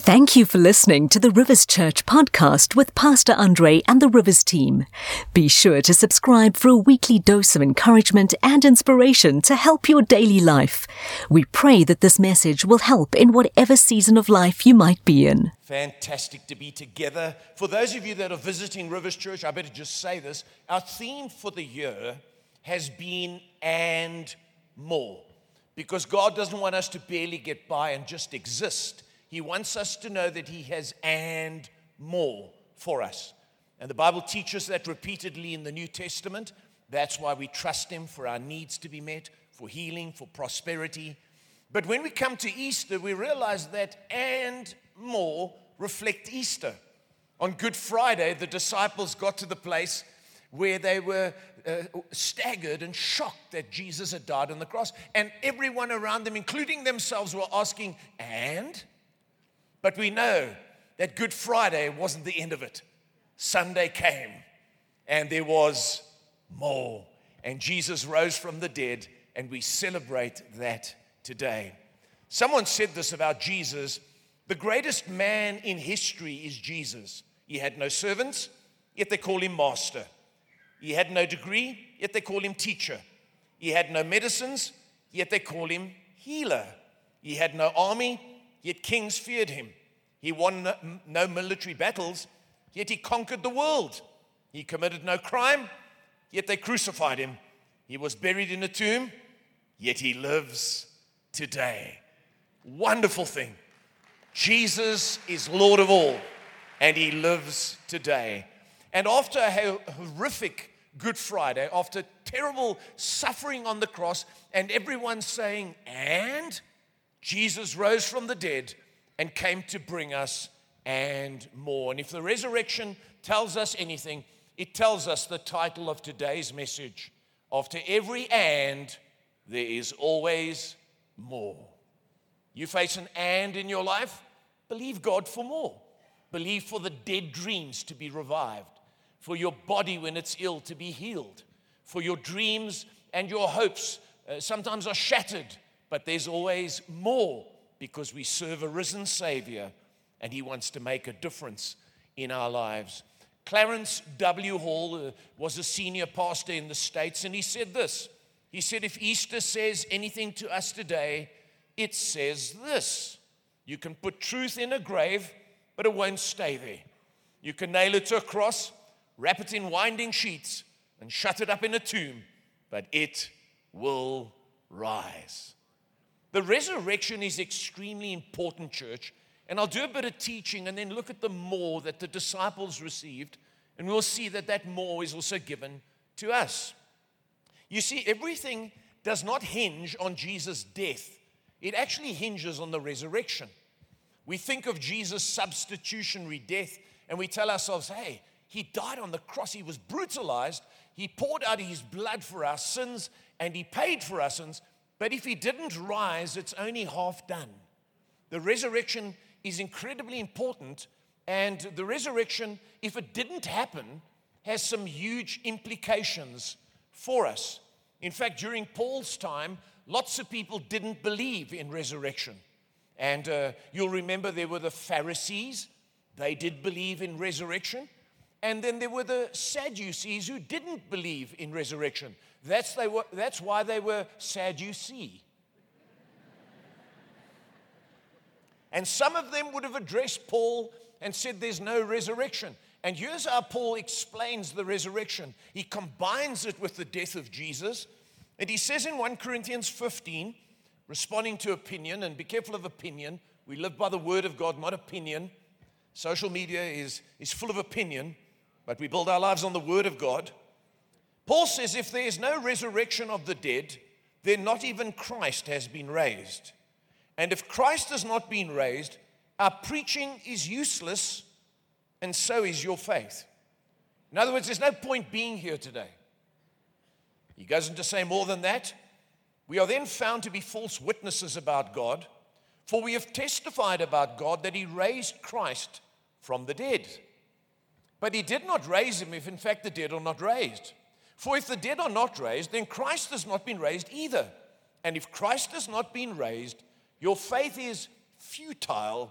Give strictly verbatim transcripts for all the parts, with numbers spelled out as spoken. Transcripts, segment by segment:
Thank you for listening to the Rivers Church podcast with Pastor Andre and the Rivers team. Be sure to subscribe for a weekly dose of encouragement and inspiration to help your daily life. We pray that this message will help in whatever season of life you might be in. Fantastic to be together. For those of you that are visiting Rivers Church, I better just say this. Our theme for the year has been and more. Because God doesn't want us to barely get by and just exist. He wants us to know that He has and more for us. And the Bible teaches that repeatedly in the New Testament. That's why we trust Him for our needs to be met, for healing, for prosperity. But when we come to Easter, we realize that and more reflect Easter. On Good Friday, the disciples got to the place where they were uh, staggered and shocked that Jesus had died on the cross. And everyone around them, including themselves, were asking, and? But we know that Good Friday wasn't the end of it. Sunday came, and there was more. And Jesus rose from the dead, and we celebrate that today. Someone said this about Jesus: the greatest man in history is Jesus. He had no servants, yet they call Him master. He had no degree, yet they call Him teacher. He had no medicines, yet they call Him healer. He had no army, yet kings feared Him. He won no, no military battles, yet He conquered the world. He committed no crime, yet they crucified Him. He was buried in a tomb, yet He lives today. Wonderful thing. Jesus is Lord of all, and He lives today. And after a horrific Good Friday, after terrible suffering on the cross, and everyone saying, and? Jesus rose from the dead and came to bring us and more. And if the resurrection tells us anything, it tells us the title of today's message. After every and, there is always more. You face an and in your life? Believe God for more. Believe for the dead dreams to be revived. For your body when it's ill to be healed. For your dreams and your hopes uh, sometimes are shattered. But there's always more because we serve a risen Savior and He wants to make a difference in our lives. Clarence W. Hall uh, was a senior pastor in the States, and he said this. He said, if Easter says anything to us today, it says this: you can put truth in a grave, but it won't stay there. You can nail it to a cross, wrap it in winding sheets, and shut it up in a tomb, but it will rise. The resurrection is extremely important, church, and I'll do a bit of teaching and then look at the more that the disciples received, and we'll see that that more is also given to us. You see, everything does not hinge on Jesus' death. It actually hinges on the resurrection. We think of Jesus' substitutionary death, and we tell ourselves, hey, He died on the cross, He was brutalized, He poured out His blood for our sins, and He paid for our sins. But if He didn't rise, it's only half done. The resurrection is incredibly important, and the resurrection, if it didn't happen, has some huge implications for us. In fact, during Paul's time, lots of people didn't believe in resurrection. And uh, you'll remember there were the Pharisees. They did believe in resurrection. And then there were the Sadducees who didn't believe in resurrection. That's, they were, that's why they were Sadducee. And some of them would have addressed Paul and said there's no resurrection. And here's how Paul explains the resurrection. He combines it with the death of Jesus. And he says in First Corinthians fifteen, responding to opinion, and be careful of opinion. We live by the word of God, not opinion. Social media is, is full of opinion, but we build our lives on the word of God. Paul says if there is no resurrection of the dead, then not even Christ has been raised. And if Christ has not been raised, our preaching is useless, and so is your faith. In other words, there's no point being here today. He goes on to say more than that. We are then found to be false witnesses about God, for we have testified about God that He raised Christ from the dead. But He did not raise Him if in fact the dead are not raised. For if the dead are not raised, then Christ has not been raised either. And if Christ has not been raised, your faith is futile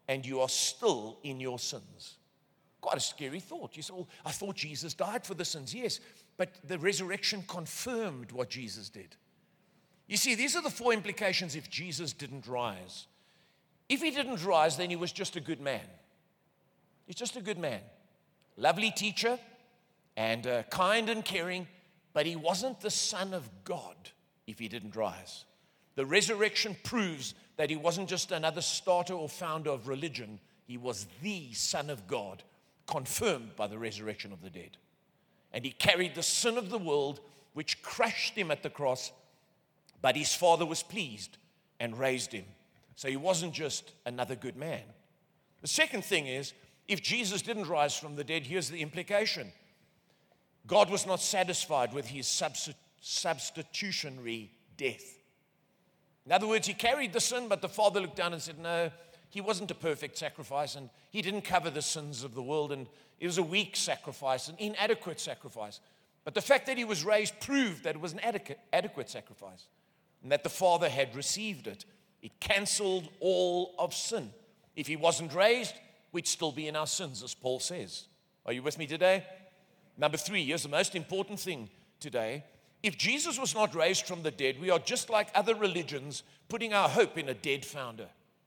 and you are still in your sins. Quite a scary thought. You say, well, I thought Jesus died for the sins. Yes, but the resurrection confirmed what Jesus did. You see, these are the four implications if Jesus didn't rise. If he didn't rise, then he was just a good man. He's just a good man. Lovely teacher and uh, kind and caring, but he wasn't the Son of God if he didn't rise. The resurrection proves that he wasn't just another starter or founder of religion. He was the Son of God, confirmed by the resurrection of the dead. And he carried the sin of the world, which crushed him at the cross, but his Father was pleased and raised him. So he wasn't just another good man. The second thing is, if Jesus didn't rise from the dead, here's the implication. God was not satisfied with his substitutionary death. In other words, he carried the sin, but the Father looked down and said, no, he wasn't a perfect sacrifice, and he didn't cover the sins of the world, and it was a weak sacrifice, an inadequate sacrifice. But the fact that he was raised proved that it was an adequate, adequate sacrifice, and that the Father had received it. It canceled all of sin. If he wasn't raised, we'd still be in our sins, as Paul says. Are you with me today? Number three, here's the most important thing today. If Jesus was not raised from the dead, we are just like other religions, putting our hope in a dead founder.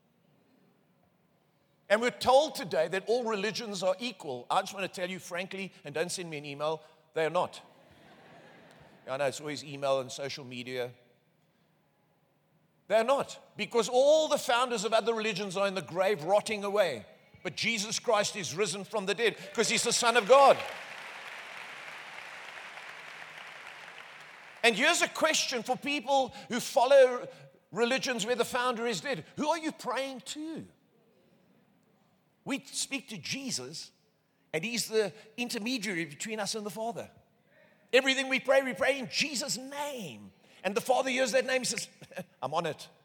And we're told today that all religions are equal. I just want to tell you frankly, and don't send me an email, they are not. I know it's always email and social media. They're not, because all the founders of other religions are in the grave rotting away. But Jesus Christ is risen from the dead because he's the Son of God. And here's a question for people who follow religions where the founder is dead. Who are you praying to? We speak to Jesus, and he's the intermediary between us and the Father. Everything we pray, we pray in Jesus' name. And the Father hears that name, he says, I'm on it.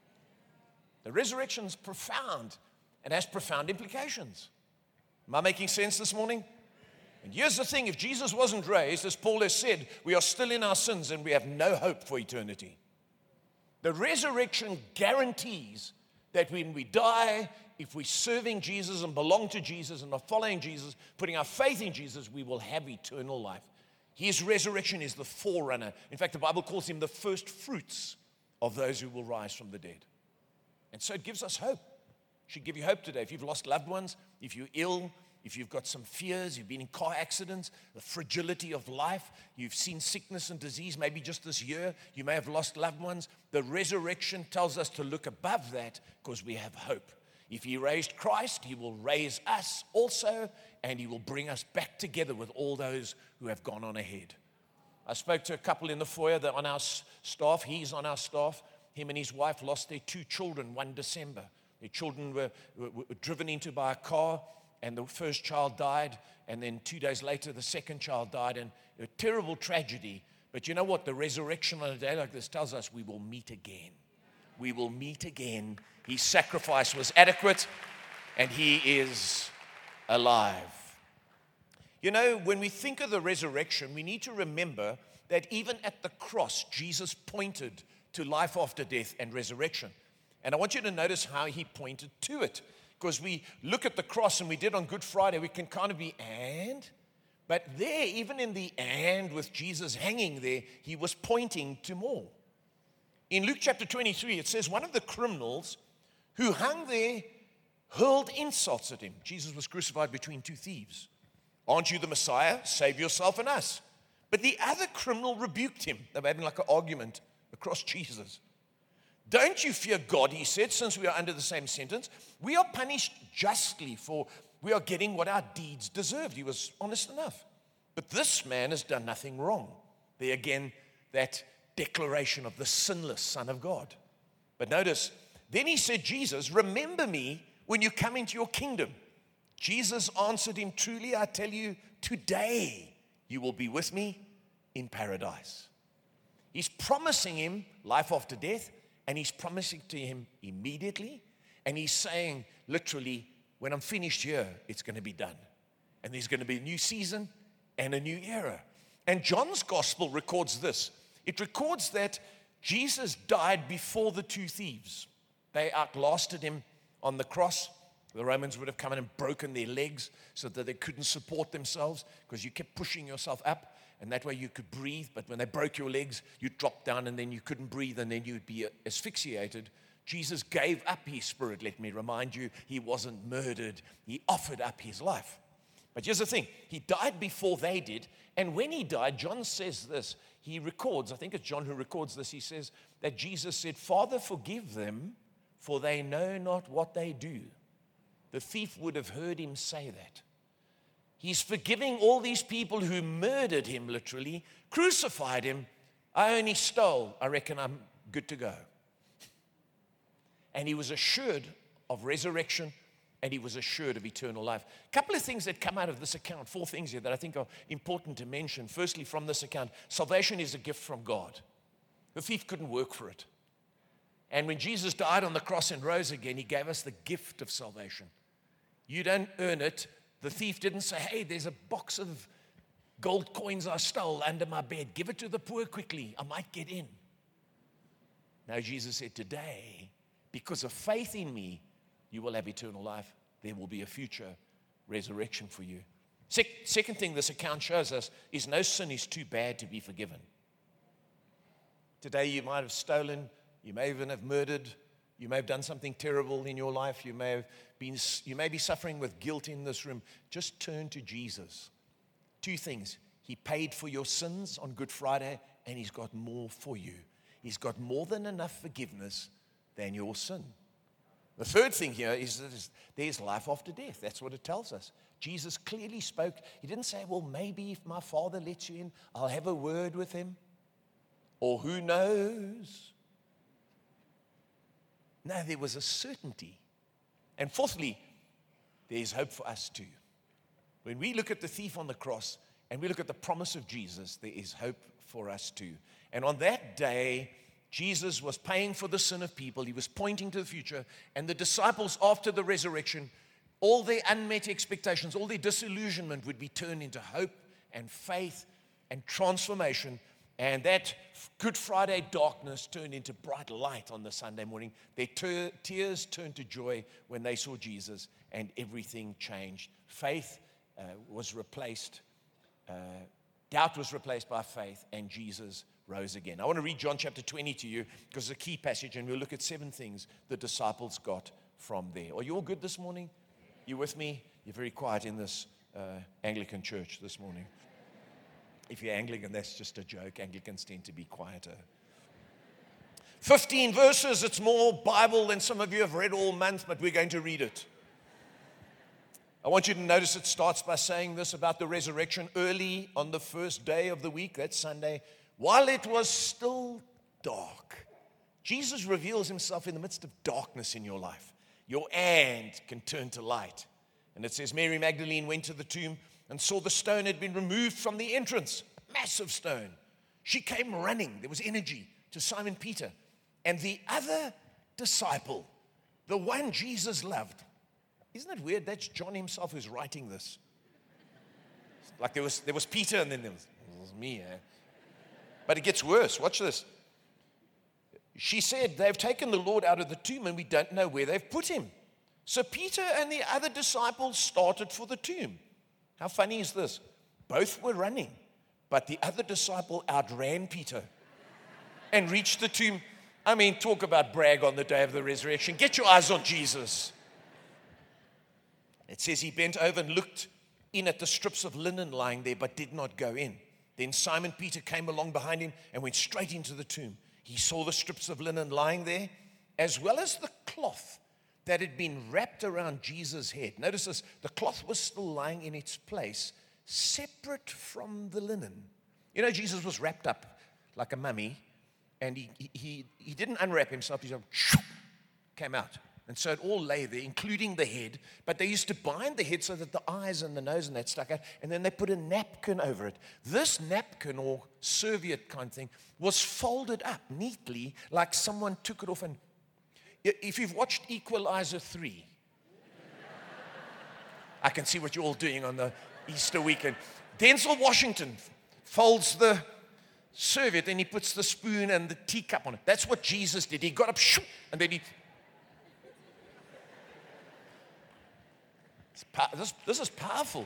The resurrection is profound and has profound implications. Am I making sense this morning? And here's the thing, if Jesus wasn't raised, as Paul has said, we are still in our sins and we have no hope for eternity. The resurrection guarantees that when we die, if we're serving Jesus and belong to Jesus and are following Jesus, putting our faith in Jesus, we will have eternal life. His resurrection is the forerunner. In fact, the Bible calls him the first fruits of those who will rise from the dead. And so it gives us hope. It should give you hope today. If you've lost loved ones, if you're ill, if you've got some fears, you've been in car accidents, the fragility of life, you've seen sickness and disease, maybe just this year, you may have lost loved ones. The resurrection tells us to look above that because we have hope. If he raised Christ, he will raise us also, and he will bring us back together with all those who have gone on ahead. I spoke to a couple in the foyer that on our staff, he's on our staff, him and his wife lost their two children one December. Their children were, were, were driven into by a car, and the first child died, and then two days later, the second child died, and a terrible tragedy. But you know what? The resurrection on a day like this tells us we will meet again. We will meet again. His sacrifice was adequate, and he is alive. You know, when we think of the resurrection, we need to remember that even at the cross, Jesus pointed to life after death and resurrection. And I want you to notice how he pointed to it. Because we look at the cross, and we did on Good Friday, we can kind of be, and? But there, even in the and with Jesus hanging there, he was pointing to more. In Luke chapter twenty-three, it says, one of the criminals who hung there hurled insults at him. Jesus was crucified between two thieves. Aren't you the Messiah? Save yourself and us. But the other criminal rebuked him. They were having like an argument across Jesus. Don't you fear God, he said, since we are under the same sentence. We are punished justly, for we are getting what our deeds deserved. He was honest enough. But this man has done nothing wrong. There again, that declaration of the sinless Son of God. But notice, then he said, Jesus, remember me when you come into your kingdom. Jesus answered him, truly I tell you, today you will be with me in paradise. He's promising him life after death, and he's promising to him immediately, and he's saying literally, when I'm finished here, it's going to be done. And there's going to be a new season and a new era. And John's gospel records this. It records that Jesus died before the two thieves. They outlasted him on the cross. The Romans would have come in and broken their legs so that they couldn't support themselves because you kept pushing yourself up, and that way you could breathe. But when they broke your legs, you'd drop down and then you couldn't breathe and then you'd be asphyxiated. Jesus gave up his spirit, let me remind you. He wasn't murdered. He offered up his life. But here's the thing. He died before they did. And when he died, John says this. He records, I think it's John who records this. He says that Jesus said, Father, forgive them, for they know not what they do. The thief would have heard him say that. He's forgiving all these people who murdered him, literally, crucified him. I only stole. I reckon I'm good to go. And he was assured of resurrection, and he was assured of eternal life. A couple of things that come out of this account, four things here that I think are important to mention. Firstly, from this account, salvation is a gift from God. The thief couldn't work for it. And when Jesus died on the cross and rose again, he gave us the gift of salvation. You don't earn it. The thief didn't say, hey, there's a box of gold coins I stole under my bed. Give it to the poor quickly. I might get in. No, Jesus said, today, because of faith in me, you will have eternal life. There will be a future resurrection for you. Se- second thing this account shows us is no sin is too bad to be forgiven. Today you might have stolen. You may even have murdered. You may have done something terrible in your life. You may have been, you may be suffering with guilt in this room. Just turn to Jesus. Two things. He paid for your sins on Good Friday, and he's got more for you. He's got more than enough forgiveness than your sin. The third thing here is that there's life after death. That's what it tells us. Jesus clearly spoke. He didn't say, well, maybe if my Father lets you in, I'll have a word with him. Or who knows? No, there was a certainty. And fourthly, there's hope for us too. When we look at the thief on the cross and we look at the promise of Jesus, there is hope for us too. And on that day, Jesus was paying for the sin of people. He was pointing to the future. And the disciples, after the resurrection, all their unmet expectations, all their disillusionment would be turned into hope and faith and transformation. And that Good Friday darkness turned into bright light on the Sunday morning. Their te- tears turned to joy when they saw Jesus, and everything changed. Faith uh, was replaced, uh, doubt was replaced by faith, and Jesus rose again. I want to read John chapter twenty to you because it's a key passage, and we'll look at seven things the disciples got from there. Are you all good this morning? You with me? You're very quiet in this uh, Anglican church this morning. If you're Anglican, that's just a joke. Anglicans tend to be quieter. fifteen verses. It's more Bible than some of you have read all month, but we're going to read it. I want you to notice it starts by saying this about the resurrection. Early on the first day of the week, that's Sunday, while it was still dark, Jesus reveals himself in the midst of darkness in your life. Your ant can turn to light. And it says Mary Magdalene went to the tomb and saw the stone had been removed from the entrance. Massive stone. She came running. There was energy to Simon Peter. And the other disciple, the one Jesus loved. Isn't it weird? That's John himself who's writing this. Like there was, there was Peter and then there was, there was me. Eh? But it gets worse. Watch this. She said, they've taken the Lord out of the tomb and we don't know where they've put him. So Peter and the other disciples started for the tomb. How funny is this? Both were running, but the other disciple outran Peter and reached the tomb. I mean, talk about brag on the day of the resurrection. Get your eyes on Jesus. It says he bent over and looked in at the strips of linen lying there, but did not go in. Then Simon Peter came along behind him and went straight into the tomb. He saw the strips of linen lying there, as well as the cloth that had been wrapped around Jesus' head. Notice this, the cloth was still lying in its place, separate from the linen. You know, Jesus was wrapped up like a mummy, and he he he didn't unwrap himself. He just came out. And so it all lay there, including the head. But they used to bind the head so that the eyes and the nose and that stuck out, and then they put a napkin over it. This napkin, or serviette kind of thing, was folded up neatly, like someone took it off. And if you've watched Equalizer three, I can see what you're all doing on the Easter weekend. Denzel Washington folds the serviette and he puts the spoon and the teacup on it. That's what Jesus did. He got up, and then he... It's pow- this, this is powerful.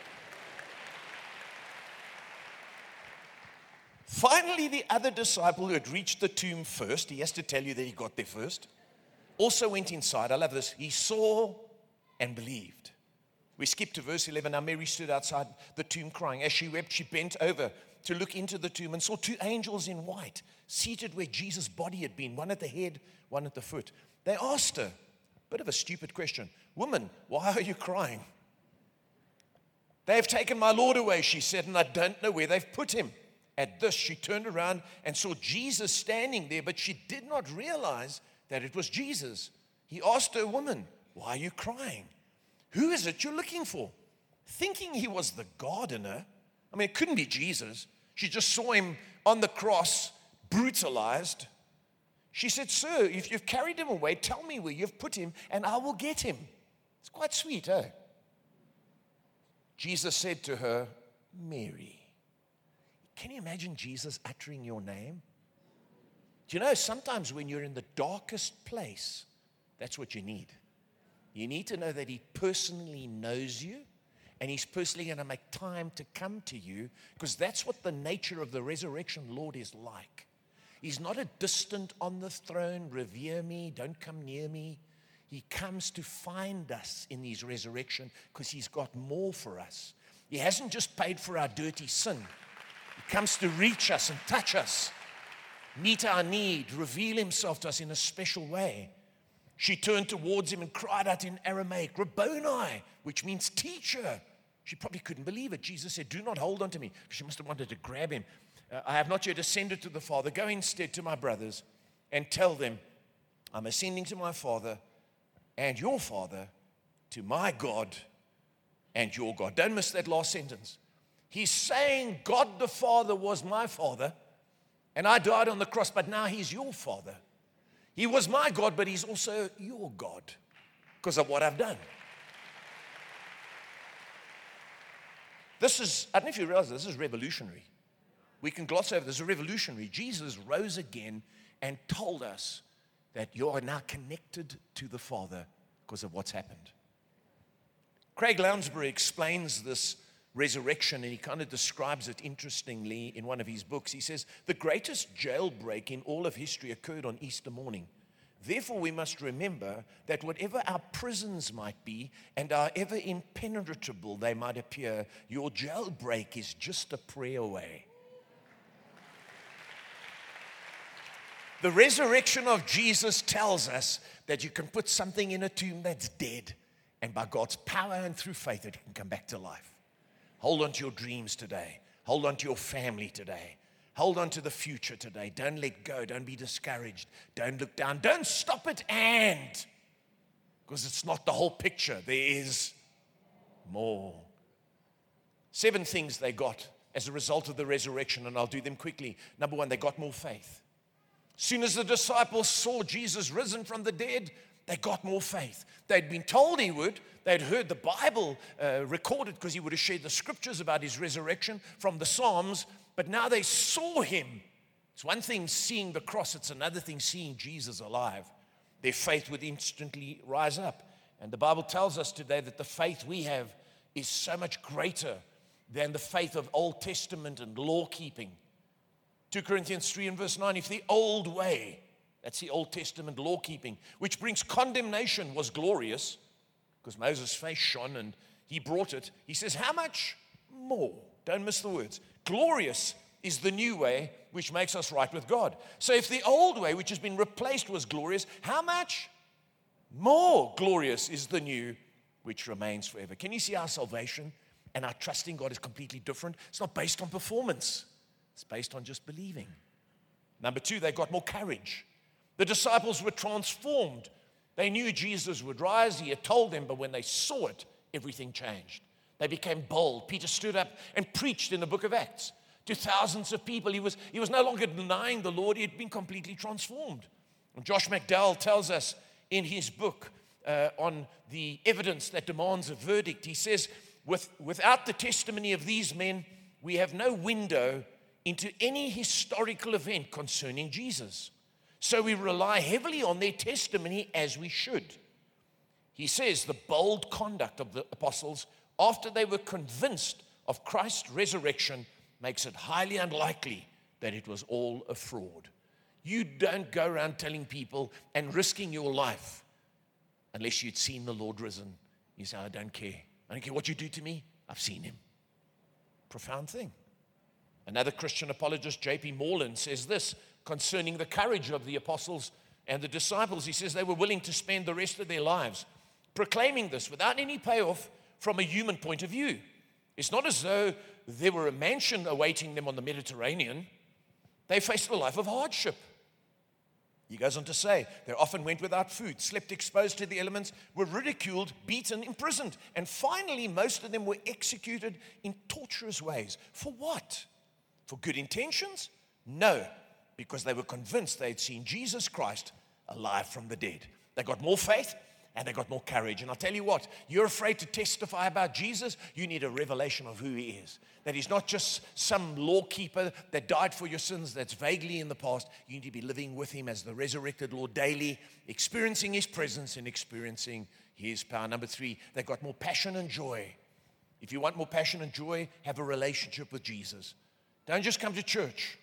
Finally, the other disciple who had reached the tomb first, he has to tell you that he got there first, also went inside. I love this. He saw and believed. We skip to verse eleven. Now Mary stood outside the tomb crying. As she wept, she bent over to look into the tomb and saw two angels in white seated where Jesus' body had been, one at the head, one at the foot. They asked her, bit of a stupid question, "Woman, why are you crying?" "They have taken my Lord away," she said, "and I don't know where they've put him." At this, she turned around and saw Jesus standing there, but she did not realize that it was Jesus. He asked her, "Woman, why are you crying? Who is it you're looking for?" Thinking he was the gardener, I mean, it couldn't be Jesus. She just saw him on the cross, brutalized. She said, "Sir, if you've carried him away, tell me where you've put him, and I will get him." It's quite sweet, eh? Jesus said to her, "Mary." Can you imagine Jesus uttering your name? Do you know, sometimes when you're in the darkest place, that's what you need. You need to know that he personally knows you, and he's personally going to make time to come to you, because that's what the nature of the resurrection Lord is like. He's not a distant on the throne, revere me, don't come near me. He comes to find us in his resurrection because he's got more for us. He hasn't just paid for our dirty sin. He comes to reach us and touch us, meet our need, reveal himself to us in a special way. She turned towards him and cried out in Aramaic, "Rabboni," which means teacher. She probably couldn't believe it. Jesus said, "Do not hold on to me." She must have wanted to grab him. Uh, "I have not yet ascended to the Father. Go instead to my brothers and tell them, I'm ascending to my Father and your Father, to my God and your God." Don't miss that last sentence. He's saying God the Father was my Father, and I died on the cross, but now he's your Father. He was my God, but he's also your God because of what I've done. This is, I don't know if you realize this is revolutionary. We can gloss over this. This is revolutionary. Jesus rose again and told us that you are now connected to the Father because of what's happened. Craig Lounsbury explains this resurrection, and he kind of describes it interestingly in one of his books. He says, "The greatest jailbreak in all of history occurred on Easter morning. Therefore, we must remember that whatever our prisons might be and however impenetrable they might appear, your jailbreak is just a prayer away." The resurrection of Jesus tells us that you can put something in a tomb that's dead, and by God's power and through faith, it can come back to life. Hold on to your dreams today. Hold on to your family today. Hold on to the future today. Don't let go. Don't be discouraged. Don't look down. Don't stop it and, because it's not the whole picture. There is more. Seven things they got as a result of the resurrection, and I'll do them quickly. Number one, they got more faith. As soon as the disciples saw Jesus risen from the dead, they got more faith. They'd been told he would. They'd heard the Bible uh, recorded because he would have shared the scriptures about his resurrection from the Psalms, but now they saw him. It's one thing seeing the cross, it's another thing seeing Jesus alive. Their faith would instantly rise up. And the Bible tells us today that the faith we have is so much greater than the faith of Old Testament and law keeping. Two Corinthians three and verse nine, if the old way, that's the Old Testament law keeping, which brings condemnation, was glorious, because Moses' face shone and he brought it. He says, how much more? Don't miss the words. Glorious is the new way, which makes us right with God. So if the old way, which has been replaced, was glorious, how much more glorious is the new, which remains forever? Can you see our salvation and our trust in God is completely different? It's not based on performance. It's based on just believing. Number two, they got more courage. The disciples were transformed. They knew Jesus would rise. He had told them, but when they saw it, everything changed. They became bold. Peter stood up and preached in the book of Acts to thousands of people. He was, he was no longer denying the Lord. He had been completely transformed. And Josh McDowell tells us in his book uh, on the evidence that demands a verdict, he says, With, without the testimony of these men, we have no window into any historical event concerning Jesus. So we rely heavily on their testimony, as we should. He says the bold conduct of the apostles after they were convinced of Christ's resurrection makes it highly unlikely that it was all a fraud. You don't go around telling people and risking your life unless you'd seen the Lord risen. You say, I don't care. I don't care what you do to me. I've seen him. Profound thing. Another Christian apologist, J P Moreland, says this concerning the courage of the apostles and the disciples. He says they were willing to spend the rest of their lives proclaiming this without any payoff from a human point of view. It's not as though there were a mansion awaiting them on the Mediterranean. They faced a life of hardship. He goes on to say, they often went without food, slept exposed to the elements, were ridiculed, beaten, imprisoned, and finally most of them were executed in torturous ways. For what? For good intentions? No, because they were convinced they had seen Jesus Christ alive from the dead. They got more faith and they got more courage. And I'll tell you what, you're afraid to testify about Jesus, you need a revelation of who he is. That he's not just some lawkeeper that died for your sins that's vaguely in the past. You need to be living with him as the resurrected Lord daily, experiencing his presence and experiencing his power. Number three, they got more passion and joy. If you want more passion and joy, have a relationship with Jesus. Don't just come to church.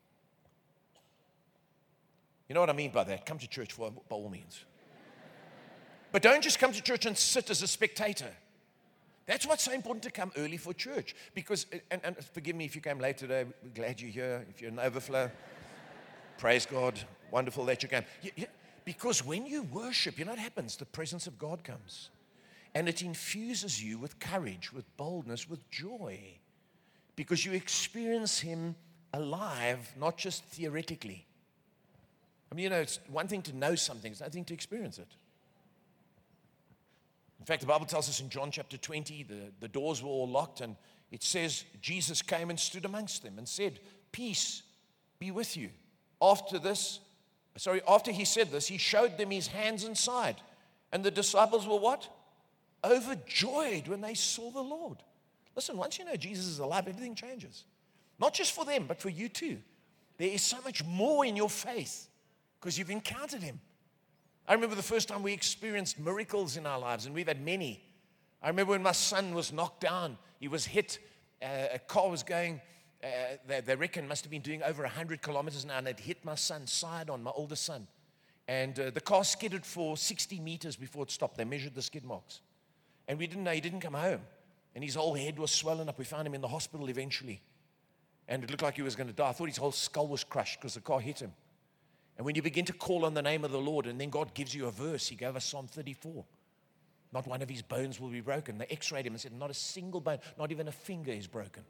You know what I mean by that? Come to church for, by all means. But don't just come to church and sit as a spectator. That's what's so important to come early for church. Because, and, and forgive me if you came late today, we're glad you're here. If you're in overflow, praise God, wonderful that you came. You, you, because when you worship, you know what happens? The presence of God comes. And it infuses you with courage, with boldness, with joy. Because you experience him alive, not just theoretically. I mean, you know, it's one thing to know something, it's another thing to experience it. In fact, the Bible tells us in John chapter twenty, the, the doors were all locked, and it says Jesus came and stood amongst them and said, peace be with you. After this, sorry, after he said this, he showed them his hands and side. And the disciples were what? Overjoyed when they saw the Lord. Listen, once you know Jesus is alive, everything changes. Not just for them, but for you too. There is so much more in your faith because you've encountered him. I remember the first time we experienced miracles in our lives, and we've had many. I remember when my son was knocked down. He was hit. Uh, a car was going, uh, they, they reckon must have been doing over one hundred kilometers an hour, and it hit my son's side on, my oldest son. And uh, the car skidded for sixty meters before it stopped. They measured the skid marks. And we didn't know, he didn't come home. And his whole head was swollen up. We found him in the hospital eventually. And it looked like he was going to die. I thought his whole skull was crushed because the car hit him. And when you begin to call on the name of the Lord, and then God gives you a verse, he gave us Psalm thirty-four. Not one of his bones will be broken. They x-rayed him and said, not a single bone, not even a finger is broken.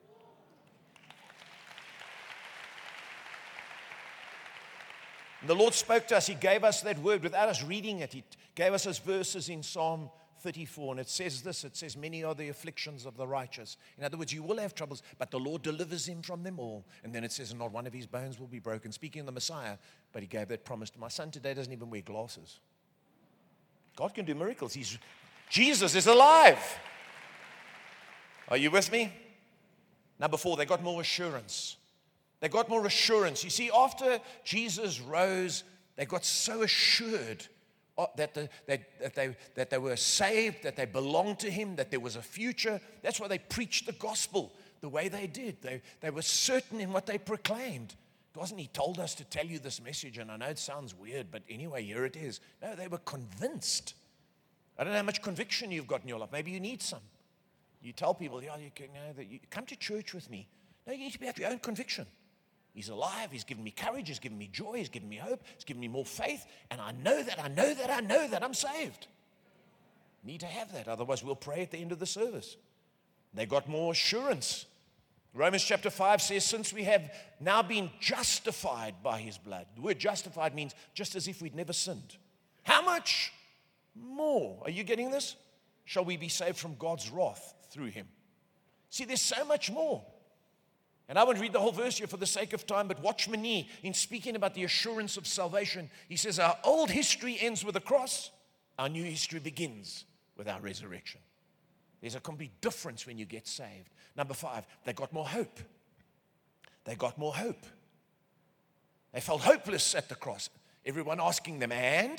And the Lord spoke to us. He gave us that word without us reading it. He gave us those verses in Psalm thirty-four, and it says this, it says, many are the afflictions of the righteous. In other words, you will have troubles, but the Lord delivers him from them all. And then it says, not one of his bones will be broken. Speaking of the Messiah, but he gave that promise to my son today, doesn't even wear glasses. God can do miracles. He's, Jesus is alive. Are you with me? Number four, they got more assurance. They got more assurance. You see, after Jesus rose, they got so assured That, the, that, that, they, that they were saved, that they belonged to him, that there was a future. That's why they preached the gospel the way they did. They, they were certain in what they proclaimed. It wasn't he told us to tell you this message, and I know it sounds weird, but anyway, here it is. No, they were convinced. I don't know how much conviction you've got in your life. Maybe you need some. You tell people, yeah, you can, you know, that you come to church with me. No, you need to be have your own conviction. He's alive. He's given me courage. He's given me joy. He's given me hope. He's given me more faith. And I know that, I know that, I know that I'm saved. Need to have that. Otherwise, we'll pray at the end of the service. They got more assurance. Romans chapter five says, since we have now been justified by his blood. The word justified means just as if we'd never sinned. How much more? Are you getting this? Shall we be saved from God's wrath through him? See, there's so much more. And I won't read the whole verse here for the sake of time, but Watchman Nee, in speaking about the assurance of salvation, he says our old history ends with the cross, our new history begins with our resurrection. There's a complete difference when you get saved. Number five, they got more hope. They got more hope. They felt hopeless at the cross. Everyone asking them, and?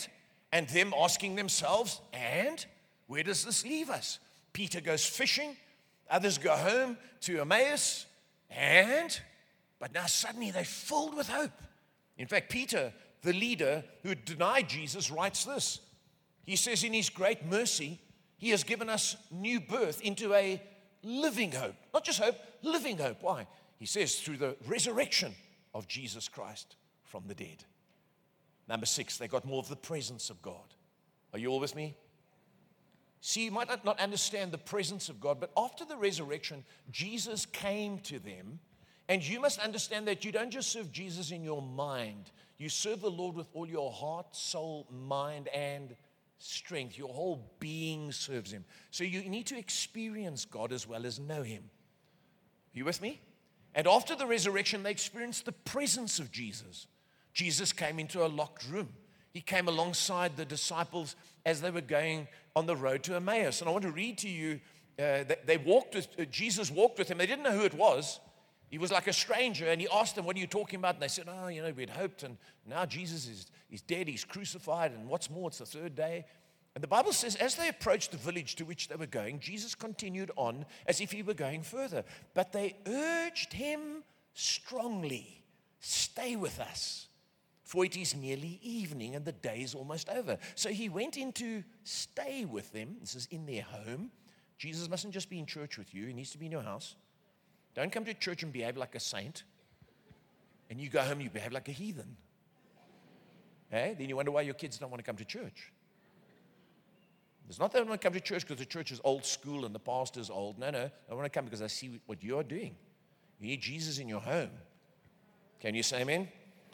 And them asking themselves, and where does this leave us? Peter goes fishing, others go home to Emmaus, and, but now suddenly they're filled with hope. In fact, Peter, the leader who denied Jesus, writes this. He says, in his great mercy, he has given us new birth into a living hope. Not just hope, living hope. Why? He says, through the resurrection of Jesus Christ from the dead. Number six, they got more of the presence of God. Are you all with me? See, you might not understand the presence of God, but after the resurrection, Jesus came to them. And you must understand that you don't just serve Jesus in your mind. You serve the Lord with all your heart, soul, mind, and strength. Your whole being serves him. So you need to experience God as well as know him. Are you with me? And after the resurrection, they experienced the presence of Jesus. Jesus came into a locked room. He came alongside the disciples as they were going on the road to Emmaus. And I want to read to you, uh, they, they walked with, uh, Jesus walked with them. They didn't know who it was. He was like a stranger, and he asked them, what are you talking about? And they said, oh, you know, we'd hoped, and now Jesus is he's dead, he's crucified, and what's more, it's the third day. And the Bible says, as they approached the village to which they were going, Jesus continued on as if he were going further. But they urged him strongly, stay with us, for it is nearly evening, and the day is almost over. So he went in to stay with them. This is in their home. Jesus mustn't just be in church with you. He needs to be in your house. Don't come to church and behave like a saint, and you go home and you behave like a heathen. Hey? Then you wonder why your kids don't want to come to church. It's not that they want to come to church because the church is old school and the pastor's old. No, no. They want to come because I see what you are doing. You need Jesus in your home. Can you say amen?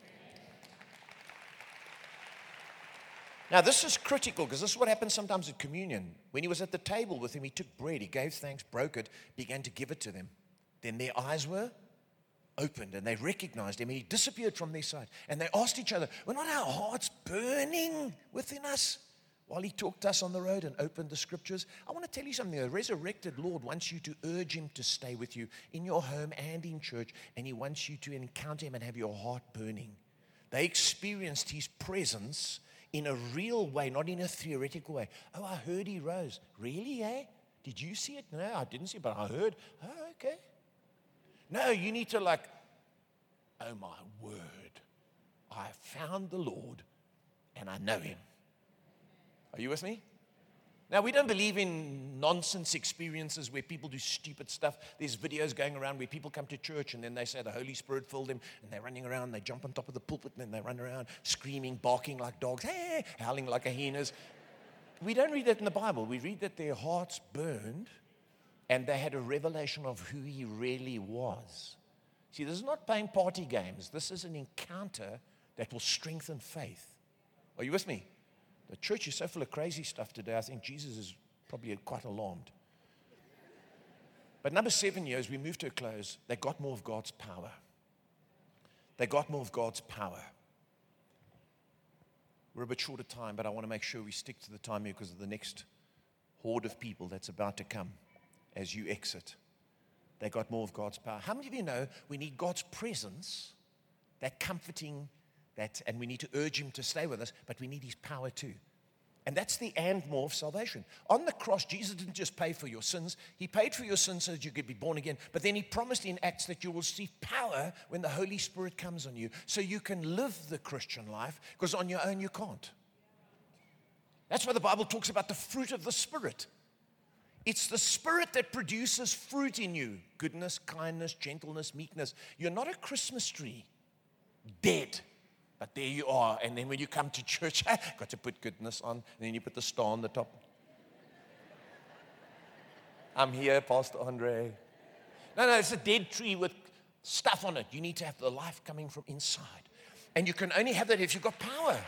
Now, this is critical because this is what happens sometimes at communion. When he was at the table with him, he took bread, he gave thanks, broke it, began to give it to them. Then their eyes were opened and they recognized him and he disappeared from their sight. And they asked each other, were not our hearts burning within us while he talked to us on the road and opened the scriptures? I want to tell you something. The resurrected Lord wants you to urge him to stay with you in your home and in church, and he wants you to encounter him and have your heart burning. They experienced his presence in a real way, not in a theoretical way. Oh, I heard he rose. Really, eh? Did you see it? No, I didn't see it, but I heard. Oh, okay. No, you need to like, oh my word, I found the Lord and I know him. Are you with me? Now, we don't believe in nonsense experiences where people do stupid stuff. There's videos going around where people come to church and then they say the Holy Spirit filled them and they're running around, they jump on top of the pulpit and then they run around screaming, barking like dogs, hey, howling like hyenas. We don't read that in the Bible. We read that their hearts burned and they had a revelation of who he really was. See, this is not playing party games. This is an encounter that will strengthen faith. Are you with me? The church is so full of crazy stuff today, I think Jesus is probably quite alarmed. But number seven years, we move to a close. They got more of God's power. They got more of God's power. We're a bit short of time, but I want to make sure we stick to the time here because of the next horde of people that's about to come as you exit. They got more of God's power. How many of you know we need God's presence, that comforting, that, and we need to urge him to stay with us, but we need his power too. And that's the and more of salvation. On the cross, Jesus didn't just pay for your sins. He paid for your sins so that you could be born again. But then he promised in Acts that you will receive power when the Holy Spirit comes on you. So you can live the Christian life, because on your own you can't. That's why the Bible talks about the fruit of the Spirit. It's the Spirit that produces fruit in you. Goodness, kindness, gentleness, meekness. You're not a Christmas tree, dead. But there you are. And then when you come to church, got to put goodness on. And then you put the star on the top. I'm here, Pastor Andre. No, no, it's a dead tree with stuff on it. You need to have the life coming from inside. And you can only have that if you've got power.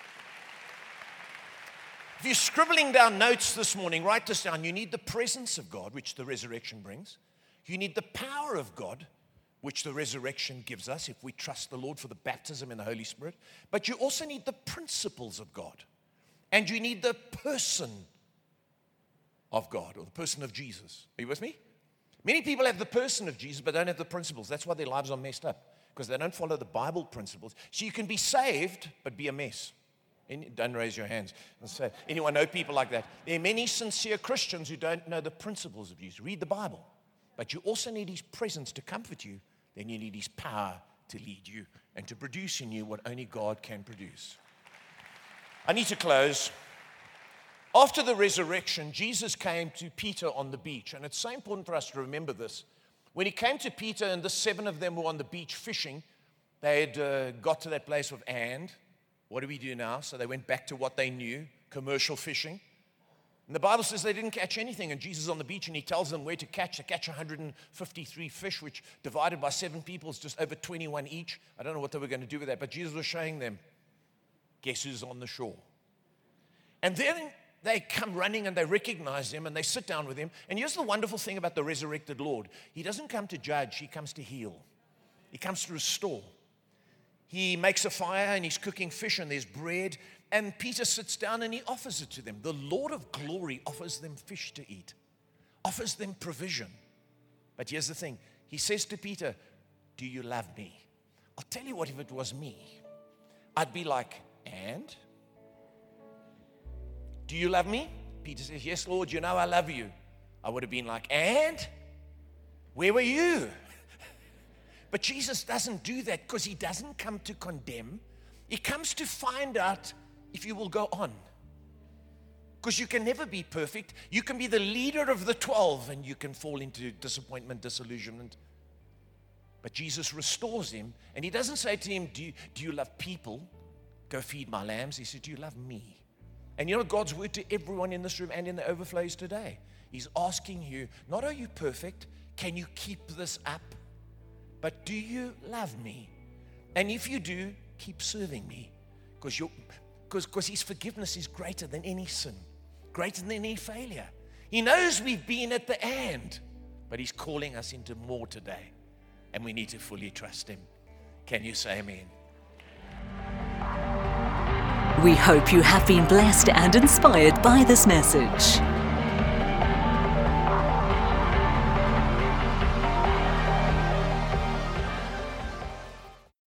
If you're scribbling down notes this morning, write this down. You need the presence of God, which the resurrection brings. You need the power of God, which the resurrection gives us if we trust the Lord for the baptism in the Holy Spirit. But you also need the principles of God. And you need the person of God, or the person of Jesus. Are you with me? Many people have the person of Jesus, but don't have the principles. That's why their lives are messed up, because they don't follow the Bible principles. So you can be saved, but be a mess. Any, don't raise your hands. And say, anyone know people like that? There are many sincere Christians who don't know the principles of use. Read the Bible. But you also need his presence to comfort you. Then you need his power to lead you and to produce in you what only God can produce. I need to close. After the resurrection, Jesus came to Peter on the beach. And it's so important for us to remember this. When he came to Peter and the seven of them were on the beach fishing, they had uh, got to that place of, and what do we do now? So they went back to what they knew, commercial fishing. And the Bible says they didn't catch anything. And Jesus is on the beach and he tells them where to catch. They catch one hundred fifty-three fish, which divided by seven people is just over twenty-one each. I don't know what they were going to do with that, but Jesus was showing them, guess who's on the shore? And then they come running and they recognize him and they sit down with him. And here's the wonderful thing about the resurrected Lord. He doesn't come to judge, he comes to heal. He comes to restore. He makes a fire and he's cooking fish and there's bread. And Peter sits down and he offers it to them. The Lord of glory offers them fish to eat, offers them provision. But here's the thing. He says to Peter, do you love me? I'll tell you what, if it was me, I'd be like, and? Do you love me? Peter says, yes, Lord, you know I love you. I would have been like, and? Where were you? But Jesus doesn't do that because he doesn't come to condemn. He comes to find out if you will go on. Because you can never be perfect. You can be the leader of the twelve and you can fall into disappointment, disillusionment. But Jesus restores him and he doesn't say to him, do you, do you love people? Go feed my lambs. He says, do you love me? And you know God's word to everyone in this room and in the overflows today. He's asking you, not are you perfect? Can you keep this up? But do you love me? And if you do, keep serving me. Because you're Because, because his forgiveness is greater than any sin, greater than any failure. He knows we've been at the end, but he's calling us into more today, and we need to fully trust him. Can you say amen? We hope you have been blessed and inspired by this message.